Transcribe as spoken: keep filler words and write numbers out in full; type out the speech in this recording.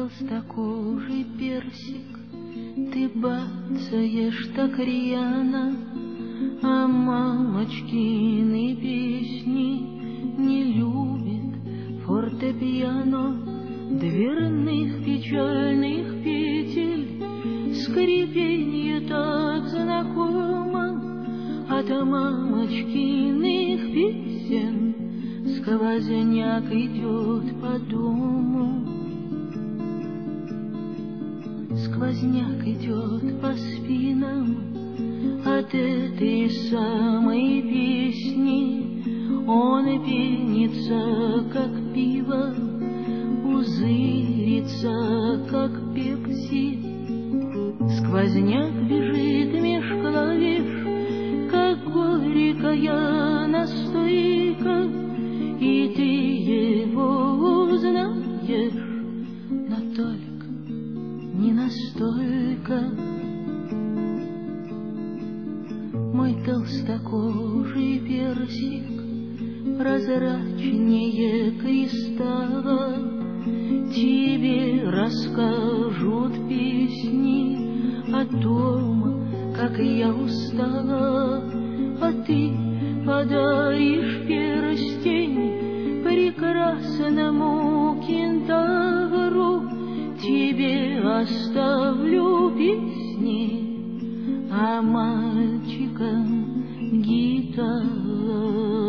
толстокожий персик, ты бацаешь так рьяно, а мамочкины песни не любит фортепиано. Дверных печальных петель скрипенье так знакомо, от мамочкиных песен сквозняк идет по дому. Сквозняк идет по спинам от этой самой песни. Он пенится, как пиво, пузырится, как пепси. Сквозняк бежит меж клавиш, как горькая настойка, и ты его узнаешь, но только не настолько. Мой толстокожий персик прозрачнее кристалла, тебе расскажут песни о том, как я устала, а ты подаришь перстень прекрасному кентавру. Тебе оставлю песни, а мальчикам гитару.